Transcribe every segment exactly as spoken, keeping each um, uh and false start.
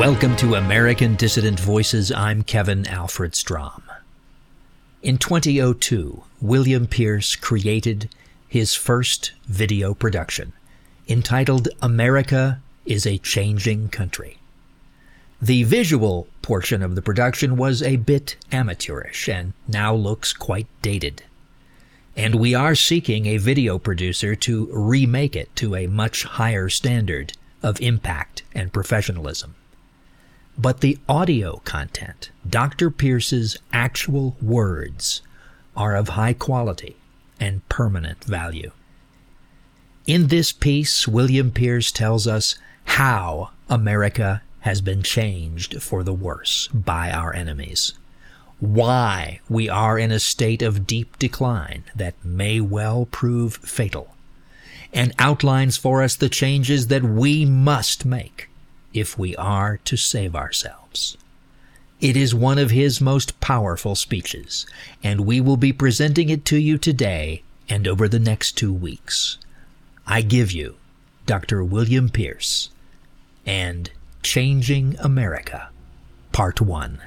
Welcome to American Dissident Voices. I'm Kevin Alfred Strom. In twenty oh two, William Pierce created his first video production, entitled America is a Changing Country. The visual portion of the production was a bit amateurish and now looks quite dated. And we are seeking a video producer to remake it to a much higher standard of impact and professionalism. But the audio content, Doctor Pierce's actual words, are of high quality and permanent value. In this piece, William Pierce tells us how America has been changed for the worse by our enemies, why we are in a state of deep decline that may well prove fatal, and outlines for us the changes that we must make if we are to save ourselves. It is one of his most powerful speeches, and we will be presenting it to you today and over the next two weeks. I give you Doctor William Pierce and Changing America, Part one.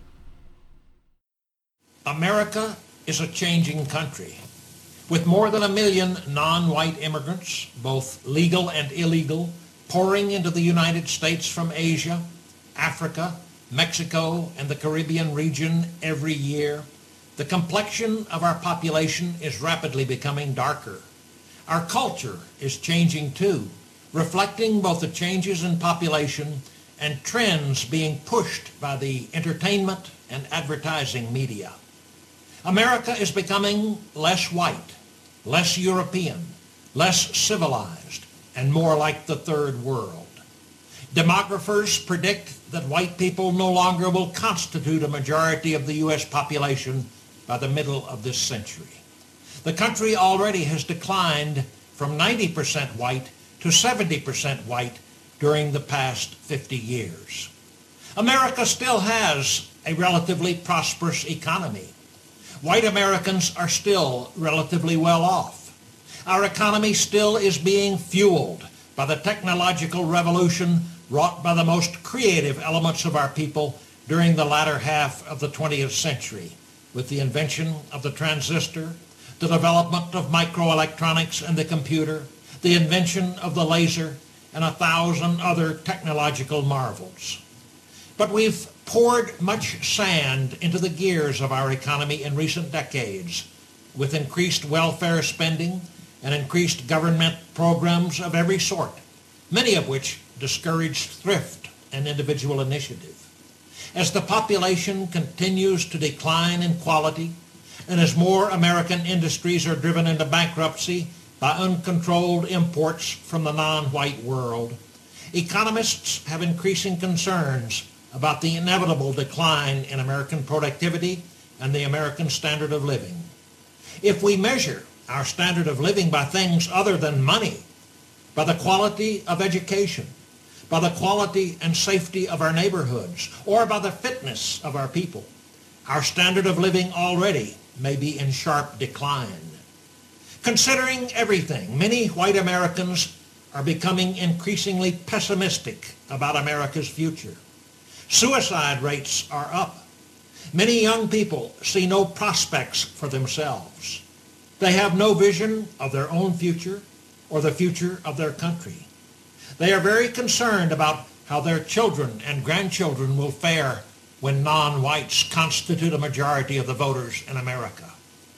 America is a changing country. With more than a million non-white immigrants, both legal and illegal, pouring into the United States from Asia, Africa, Mexico, and the Caribbean region every year, the complexion of our population is rapidly becoming darker. Our culture is changing too, reflecting both the changes in population and trends being pushed by the entertainment and advertising media. America is becoming less white, less European, less civilized, and more like the third world. Demographers predict that white people no longer will constitute a majority of the U S population by the middle of this century. The country already has declined from ninety percent white to seventy percent white during the past fifty years. America still has a relatively prosperous economy. White Americans are still relatively well off. Our economy still is being fueled by the technological revolution wrought by the most creative elements of our people during the latter half of the twentieth century, with the invention of the transistor, the development of microelectronics and the computer, the invention of the laser, and a thousand other technological marvels. But we've poured much sand into the gears of our economy in recent decades, with increased welfare spending and increased government programs of every sort, many of which discourage thrift and individual initiative. As the population continues to decline in quality, and as more American industries are driven into bankruptcy by uncontrolled imports from the non-white world, economists have increasing concerns about the inevitable decline in American productivity and the American standard of living. If we measure our standard of living by things other than money, by the quality of education, by the quality and safety of our neighborhoods, or by the fitness of our people, our standard of living already may be in sharp decline. Considering everything, many white Americans are becoming increasingly pessimistic about America's future. Suicide rates are up. Many young people see no prospects for themselves. They have no vision of their own future or the future of their country. They are very concerned about how their children and grandchildren will fare when non-whites constitute a majority of the voters in America.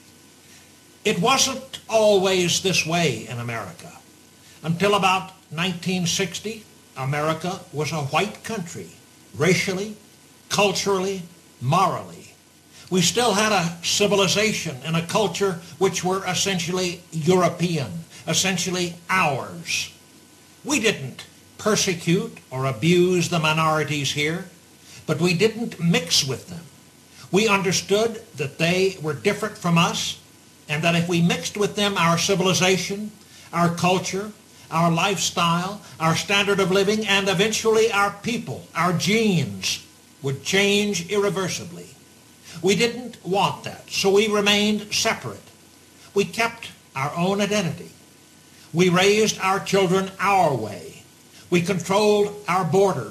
It wasn't always this way in America. Until about nineteen sixty, America was a white country, racially, culturally, morally. We still had a civilization and a culture which were essentially European, essentially ours. We didn't persecute or abuse the minorities here, but we didn't mix with them. We understood that they were different from us, and that if we mixed with them, our civilization, our culture, our lifestyle, our standard of living, and eventually our people, our genes, would change irreversibly. We didn't want that, so we remained separate. We kept our own identity. We raised our children our way. We controlled our borders.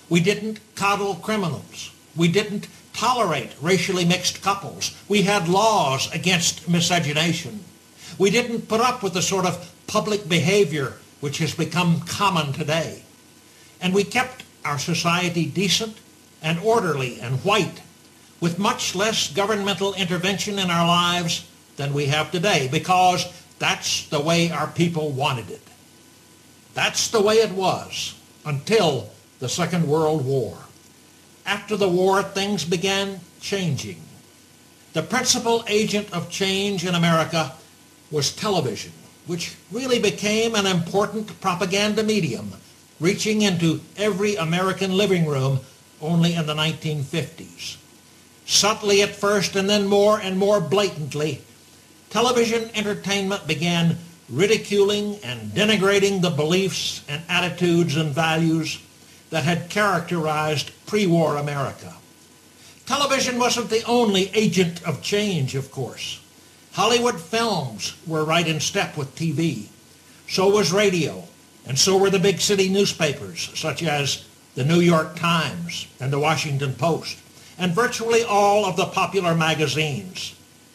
We didn't coddle criminals. We didn't tolerate racially mixed couples. We had laws against miscegenation. We didn't put up with the sort of public behavior which has become common today. And we kept our society decent and orderly and white, with much less governmental intervention in our lives than we have today, because that's the way our people wanted it. That's the way it was until the Second World War. After the war, things began changing. The principal agent of change in America was television, which really became an important propaganda medium, reaching into every American living room only in the nineteen fifties. Subtly at first, and then more and more blatantly, television entertainment began ridiculing and denigrating the beliefs and attitudes and values that had characterized pre-war America. Television wasn't the only agent of change, of course. Hollywood films were right in step with T V. So was radio, and so were the big city newspapers, such as the New York Times and the Washington Post, and virtually all of the popular magazines.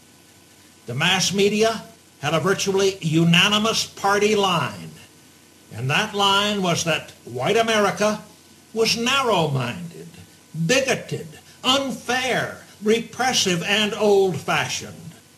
The mass media had a virtually unanimous party line, and that line was that white America was narrow-minded, bigoted, unfair, repressive, and old-fashioned.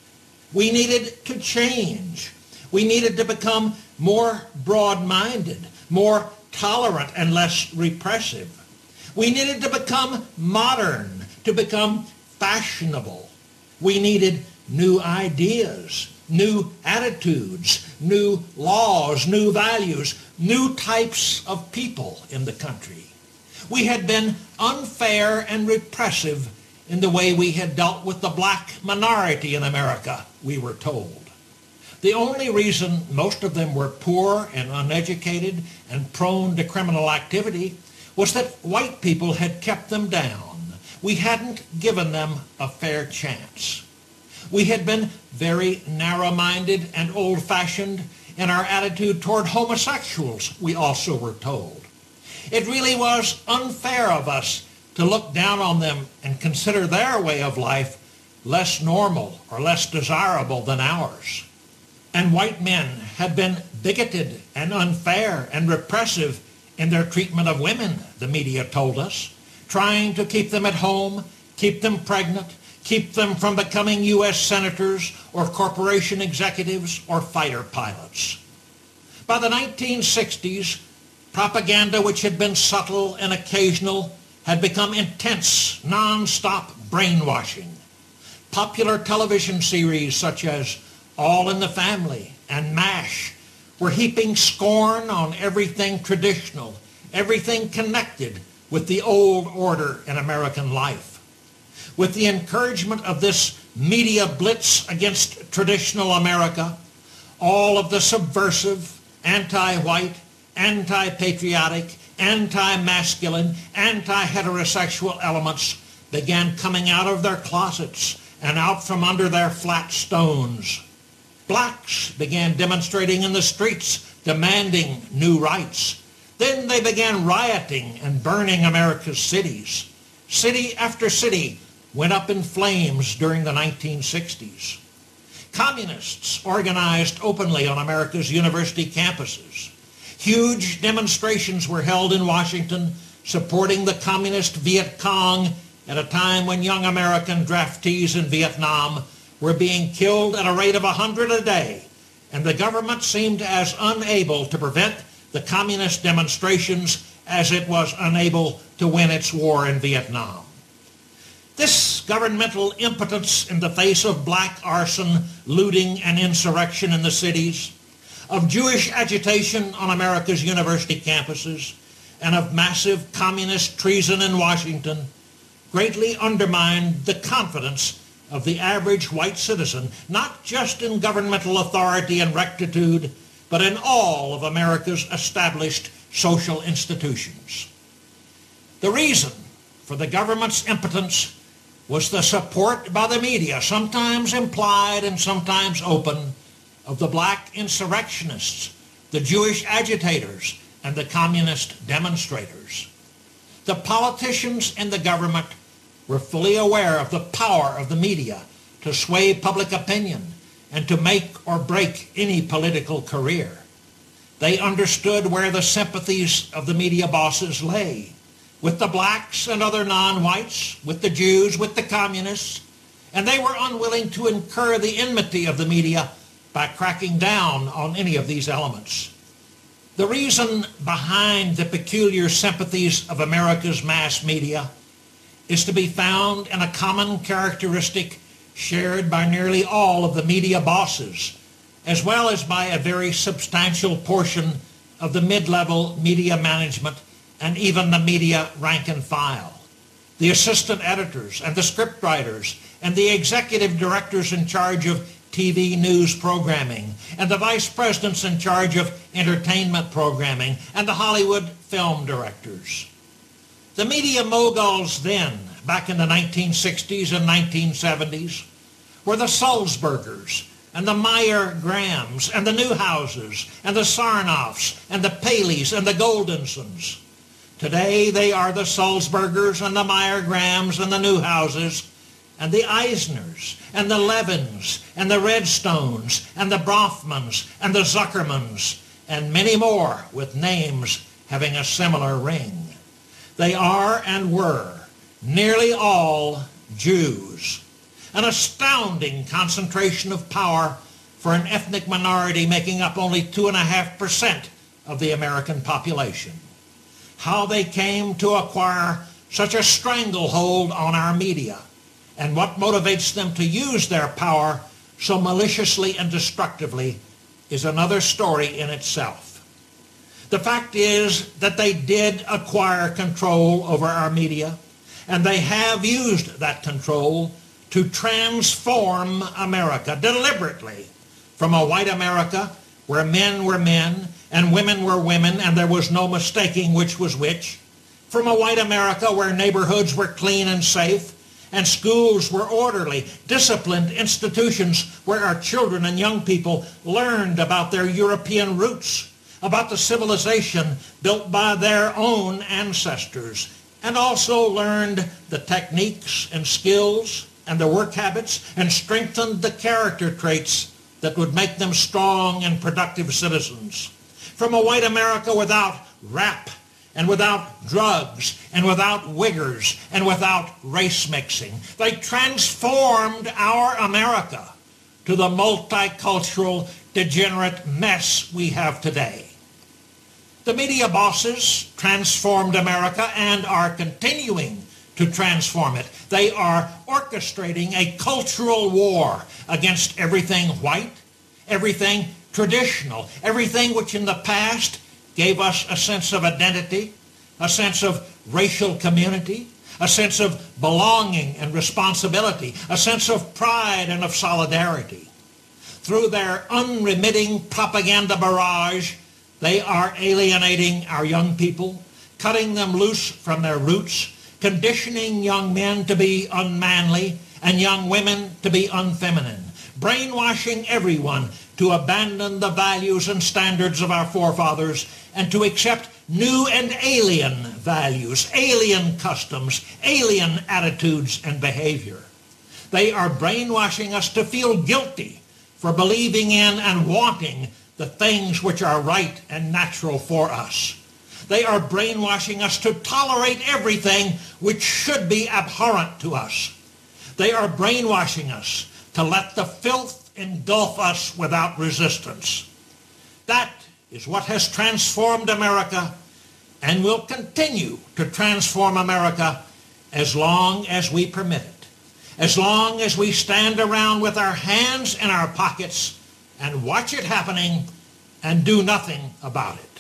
We needed to change. We needed to become more broad-minded, more tolerant, and less repressive. We needed to become modern, to become fashionable. We needed new ideas, new attitudes, new laws, new values, new types of people in the country. We had been unfair and repressive in the way we had dealt with the black minority in America, we were told. The only reason most of them were poor and uneducated and prone to criminal activity was that white people had kept them down. We hadn't given them a fair chance. We had been very narrow-minded and old-fashioned in our attitude toward homosexuals, we also were told. It really was unfair of us to look down on them and consider their way of life less normal or less desirable than ours. And white men had been bigoted and unfair and repressive in their treatment of women, the media told us, trying to keep them at home, keep them pregnant, keep them from becoming U S senators or corporation executives or fighter pilots. By the nineteen sixties, propaganda which had been subtle and occasional had become intense, non-stop brainwashing. Popular television series such as All in the Family and MASH were heaping scorn on everything traditional, everything connected with the old order in American life. With the encouragement of this media blitz against traditional America, all of the subversive, anti-white, anti-patriotic, anti-masculine, anti-heterosexual elements began coming out of their closets and out from under their flat stones. Blacks began demonstrating in the streets, demanding new rights. Then they began rioting and burning America's cities. City after city went up in flames during the nineteen sixties. Communists organized openly on America's university campuses. Huge demonstrations were held in Washington supporting the communist Viet Cong at a time when young American draftees in Vietnam were being killed at a rate of a hundred a day, and the government seemed as unable to prevent the communist demonstrations as it was unable to win its war in Vietnam. This governmental impotence in the face of black arson, looting, and insurrection in the cities, of Jewish agitation on America's university campuses, and of massive communist treason in Washington, greatly undermined the confidence of the average white citizen, not just in governmental authority and rectitude, but in all of America's established social institutions. The reason for the government's impotence was the support by the media, sometimes implied and sometimes open, of the black insurrectionists, the Jewish agitators, and the communist demonstrators. The politicians and the government were fully aware of the power of the media to sway public opinion and to make or break any political career. They understood where the sympathies of the media bosses lay, with the blacks and other non-whites, with the Jews, with the communists, and they were unwilling to incur the enmity of the media by cracking down on any of these elements. The reason behind the peculiar sympathies of America's mass media is to be found in a common characteristic shared by nearly all of the media bosses, as well as by a very substantial portion of the mid-level media management and even the media rank and file. The assistant editors and the scriptwriters and the executive directors in charge of T V news programming and the vice presidents in charge of entertainment programming and the Hollywood film directors. The media moguls then, back in the nineteen sixties and nineteen seventies, were the Sulzbergers and the Meyer Grahams and the Newhouses and the Sarnoffs and the Paleys and the Goldensons. Today they are the Sulzbergers and the Meyer Grahams and the Newhouses and the Eisners and the Levins and the Redstones and the Brofmans and the Zuckermans and many more with names having a similar ring. They are and were nearly all Jews, an astounding concentration of power for an ethnic minority making up only two and a half percent of the American population. How they came to acquire such a stranglehold on our media, and what motivates them to use their power so maliciously and destructively is another story in itself. The fact is that they did acquire control over our media, and they have used that control to transform America deliberately from a white America where men were men and women were women and there was no mistaking which was which, from a white America where neighborhoods were clean and safe and schools were orderly, disciplined institutions where our children and young people learned about their European roots, about the civilization built by their own ancestors, and also learned the techniques and skills and the work habits and strengthened the character traits that would make them strong and productive citizens. From a white America without rap and without drugs and without wiggers and without race mixing, they transformed our America to the multicultural, degenerate mess we have today. The media bosses transformed America and are continuing to transform it. They are orchestrating a cultural war against everything white, everything traditional, everything which in the past gave us a sense of identity, a sense of racial community, a sense of belonging and responsibility, a sense of pride and of solidarity. Through their unremitting propaganda barrage, they are alienating our young people, cutting them loose from their roots, conditioning young men to be unmanly and young women to be unfeminine, brainwashing everyone to abandon the values and standards of our forefathers and to accept new and alien values, alien customs, alien attitudes and behavior. They are brainwashing us to feel guilty for believing in and wanting the things which are right and natural for us. They are brainwashing us to tolerate everything which should be abhorrent to us. They are brainwashing us to let the filth engulf us without resistance. That is what has transformed America and will continue to transform America as long as we permit it, as long as we stand around with our hands in our pockets and watch it happening and do nothing about it.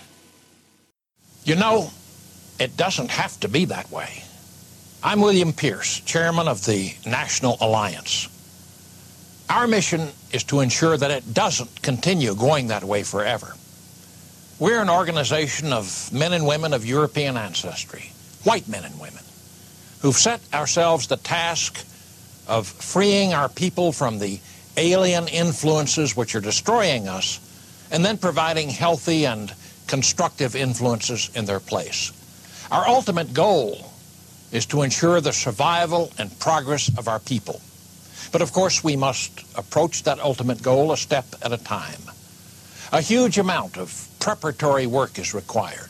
You know, it doesn't have to be that way. I'm William Pierce, chairman of the National Alliance. Our mission is to ensure that it doesn't continue going that way forever. We're an organization of men and women of European ancestry, white men and women, who've set ourselves the task of freeing our people from the alien influences which are destroying us, and then providing healthy and constructive influences in their place. Our ultimate goal is to ensure the survival and progress of our people. But of course, we must approach that ultimate goal a step at a time. A huge amount of preparatory work is required.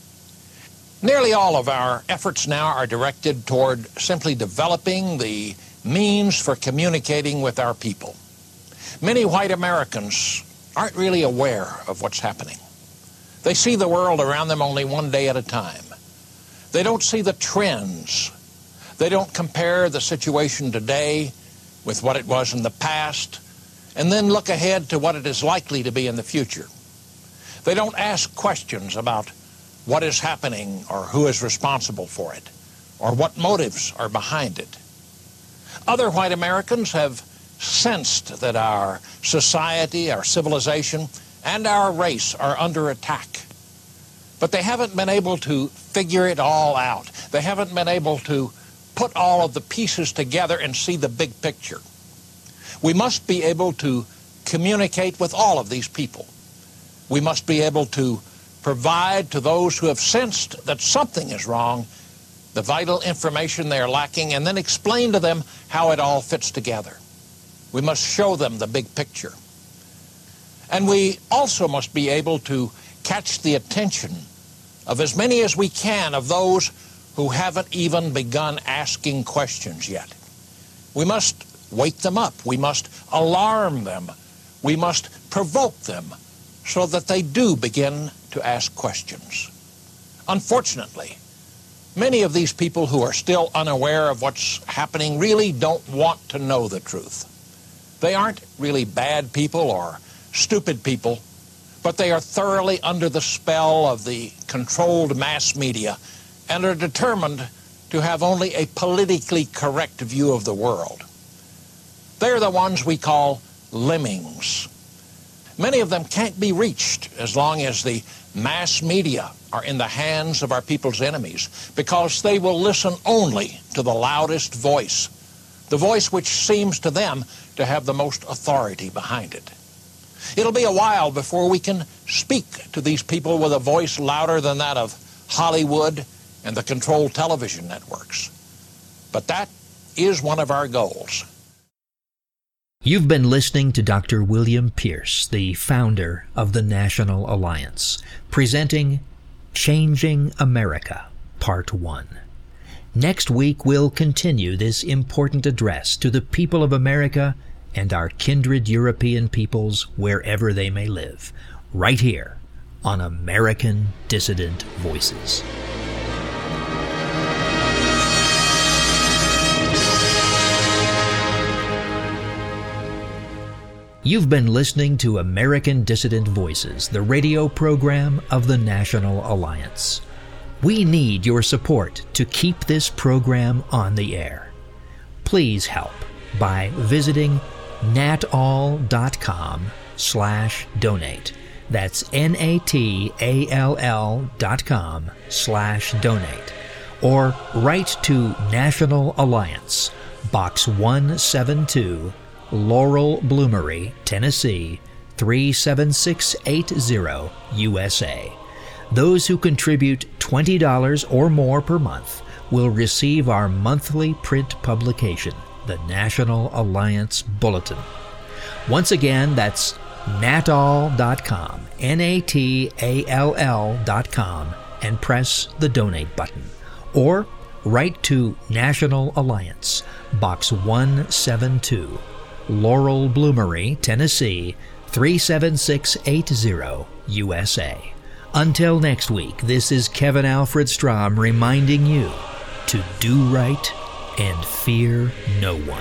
Nearly all of our efforts now are directed toward simply developing the means for communicating with our people. Many white Americans aren't really aware of what's happening. They see the world around them only one day at a time. They don't see the trends. They don't compare the situation today with what it was in the past, and then look ahead to what it is likely to be in the future. They don't ask questions about what is happening or who is responsible for it or what motives are behind it. Other white Americans have sensed that our society, our civilization, and our race are under attack. But they haven't been able to figure it all out. They haven't been able to put all of the pieces together and see the big picture. We must be able to communicate with all of these people. We must be able to provide to those who have sensed that something is wrong the vital information they are lacking, and then explain to them how it all fits together. We must show them the big picture. And we also must be able to catch the attention of as many as we can of those who haven't even begun asking questions yet. We must wake them up. We must alarm them. We must provoke them so that they do begin to ask questions. Unfortunately, many of these people who are still unaware of what's happening really don't want to know the truth. They aren't really bad people or stupid people, but they are thoroughly under the spell of the controlled mass media and are determined to have only a politically correct view of the world. They're the ones we call lemmings. Many of them can't be reached as long as the mass media are in the hands of our people's enemies, because they will listen only to the loudest voice, the voice which seems to them to have the most authority behind it. It'll be a while before we can speak to these people with a voice louder than that of Hollywood and the controlled television networks. But that is one of our goals. You've been listening to Doctor William Pierce, the founder of the National Alliance, presenting Changing America, Part one. Next week, we'll continue this important address to the people of America and our kindred European peoples wherever they may live, right here on American Dissident Voices. You've been listening to American Dissident Voices, the radio program of the National Alliance. We need your support to keep this program on the air. Please help by visiting natall.com slash donate. That's N-A-T-A-L-L dot com slash donate. Or write to National Alliance, Box one seventy-two, Laurel Bloomery, Tennessee, three seven six eight zero, U S A. Those who contribute twenty dollars or more per month will receive our monthly print publication, the National Alliance Bulletin. Once again, that's natall dot com, N A T A L L dot com, and press the donate button. Or write to National Alliance, Box one seventy-two, Laurel Bloomery, Tennessee, three seven six eight zero, U S A. Until next week, this is Kevin Alfred Strom reminding you to do right and fear no one.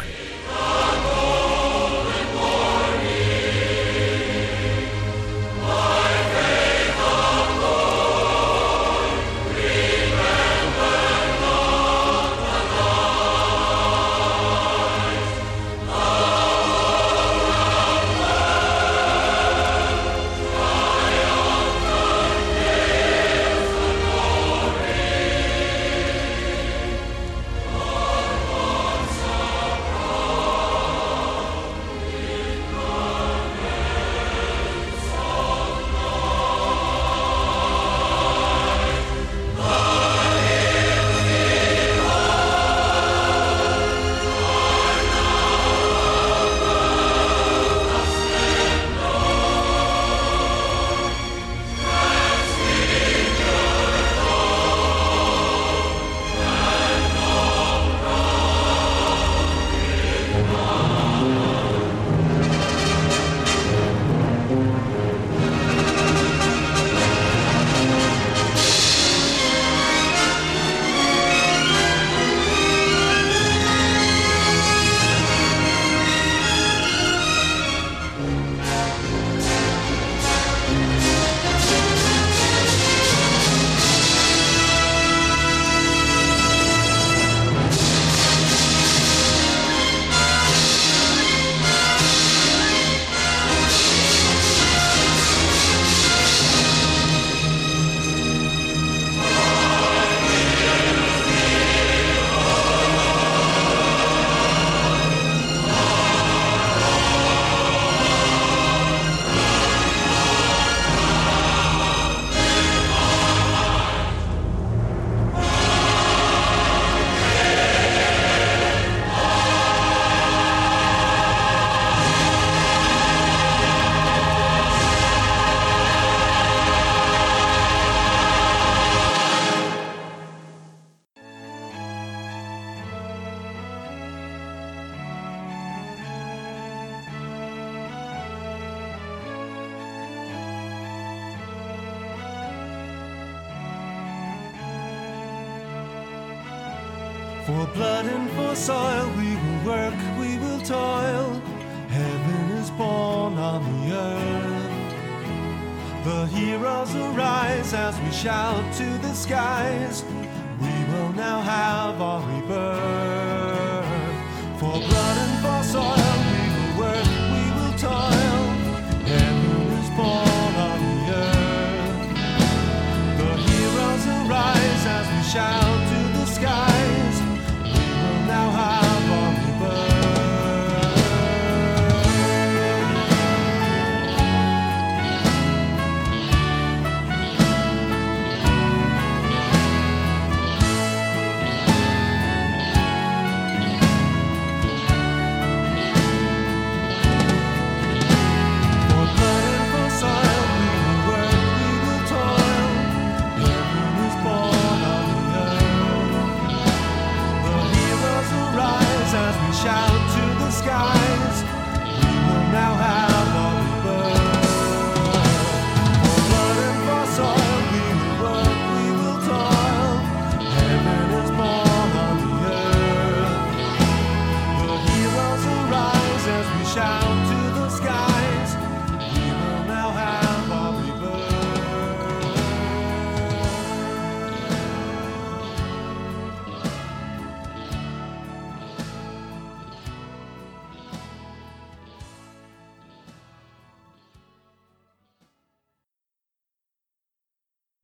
For blood and for soil we will work, we will toil. Heaven is born on the earth. The heroes arise as we shout to the skies. We will now have our rebirth. For blood and for soil